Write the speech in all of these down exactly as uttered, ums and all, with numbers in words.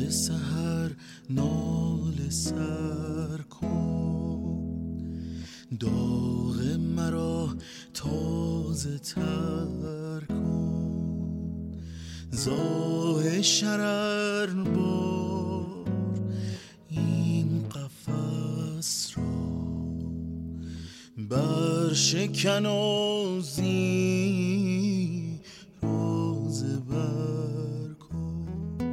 سحر ناله سر کن، داغ مرا تازه تر کن، زاه شرر بار این قفس را، بر شکن و زی روزه بر کن.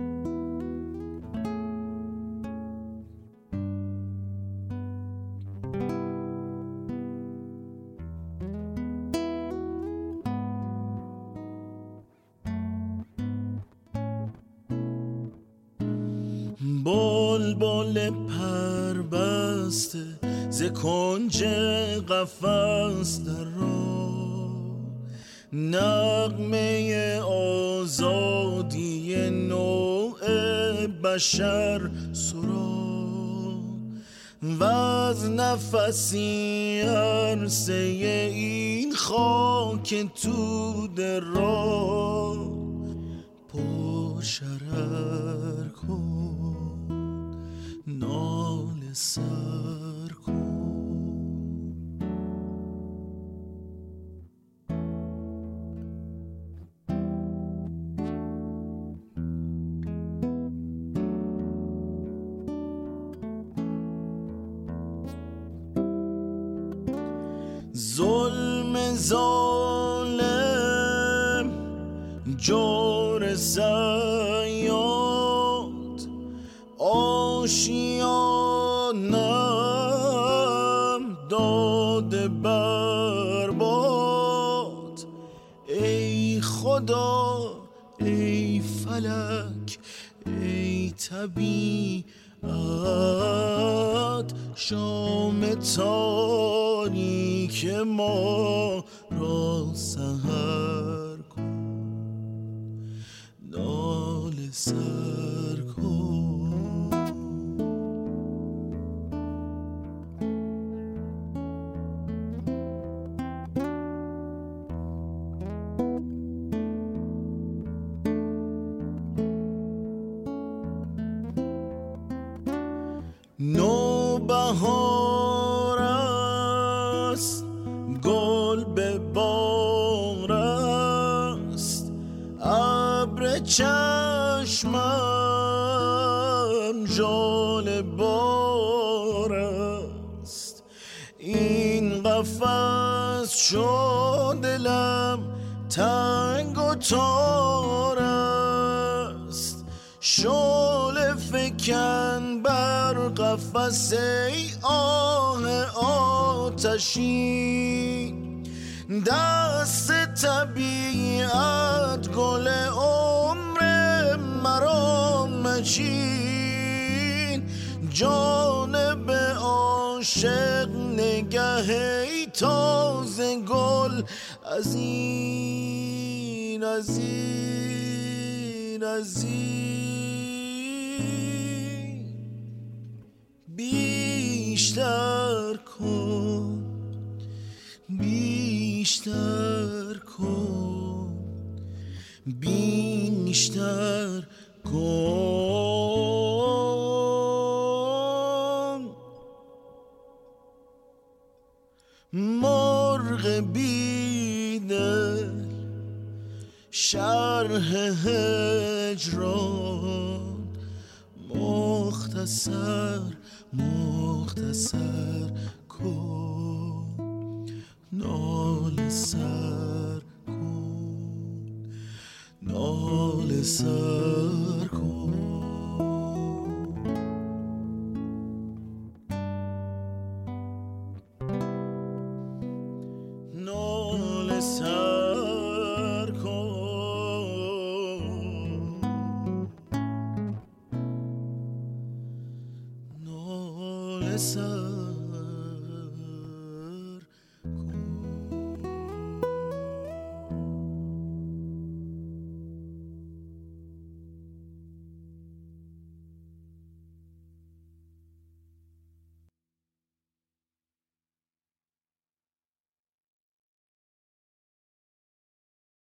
بلبل پربسته ز کنج قفس در راه، نغمه آزادی نوع بشر سرا، و از نفسی عرصه این خاک توده را پر شرر کن، ناله سر کن. ظلم ظالم جور صیاد، آشیانم داده برباد. ای خدا ای فلک ای طبیعت، شام تاریک ما را سحر کن، ناله سر کن. نوبهار است گل به بار است، ابر چشمم ژاله بار است. این قفس شد دلم تنگ و تار است، شعله فکن بر قفس ای آه آتشین. دست طبیعت گل عمر مرا مچین، جانب عاشق نگه ای تازه گل از این از این از این بیشتر کن، بیشتر کن، بیشتر کن. مرغ بیدل شرح هجران، مختصر مختصر کن، ناله سر کن، ناله سر کن. ناله سر کن، ناله سر